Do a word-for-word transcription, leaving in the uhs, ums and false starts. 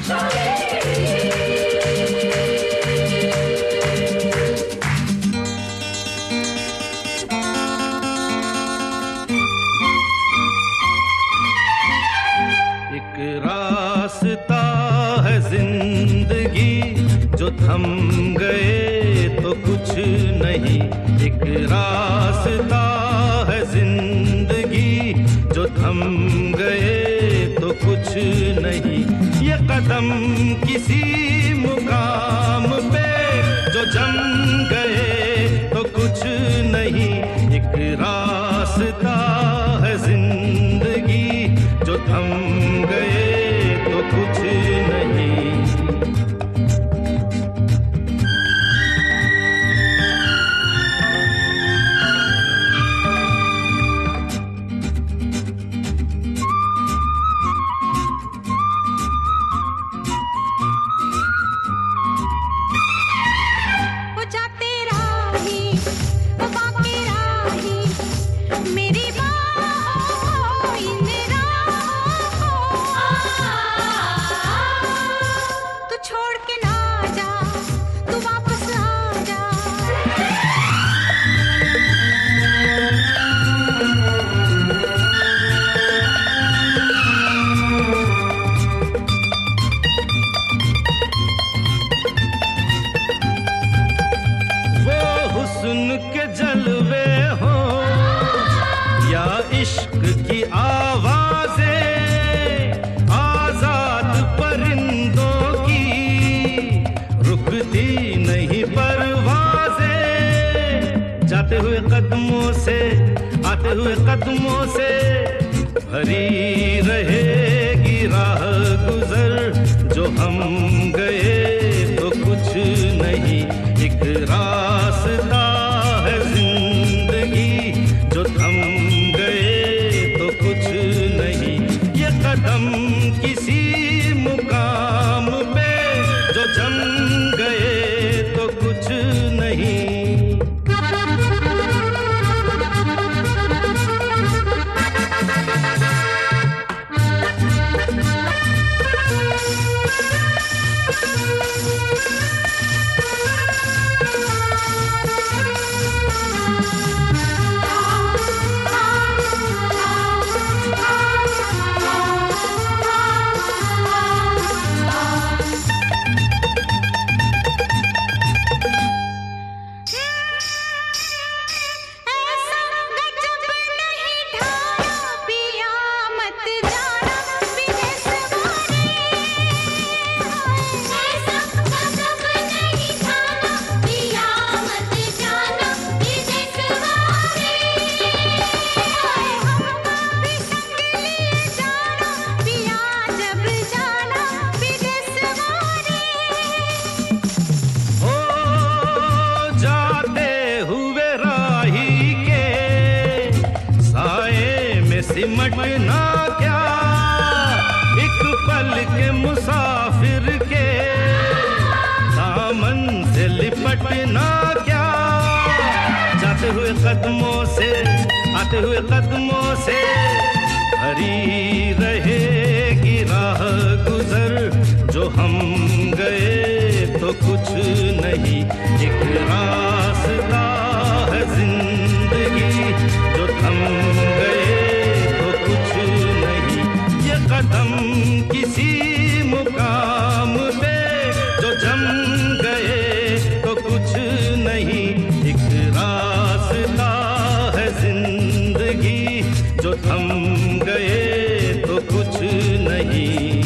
रास्ता है जिंदगी जो थम गए तो कुछ नहीं। एक रास्ता है जिंदगी जो थम गए तो कुछ नहीं। ये कदम किसी मुकाम पे जो जम गए तो कुछ नहीं। एक रास्ता है जिंदगी जो थम गए तो कुछ नहीं। वो जाते राही वो बाकी राही मेरी बाहों इन राहों तू छोड़ के ना जा तू वापस आ जा। वो हुस्न के जलवे हो या इश्क की आवाजें, आजाद परिंदों की रुकती नहीं परवाजें। जाते हुए कदमों से आते हुए कदमों से भरी रहेगी राह गुजर। जो हम गए तो कुछ नहीं। एक रास्ता है जिंदगी जो थम गए तो कुछ नहीं। ये कदम किसी मुकाम पे जो जम गए तो कुछ नहीं। सिमटना क्या एक पल के मुसाफिर के दामन से लिपटना क्या। जाते हुए कदमों से आते हुए कदमों से भरी रहेगी राह गुजर। जो हम गए तो कुछ नहीं। एक रास्ता है जिंदगी जो थम गए कुछ नहीं। ये कदम किसी मुकाम पे जो जम गए तो कुछ नहीं। एक रास्ता है जिंदगी जो थम गए तो कुछ नहीं।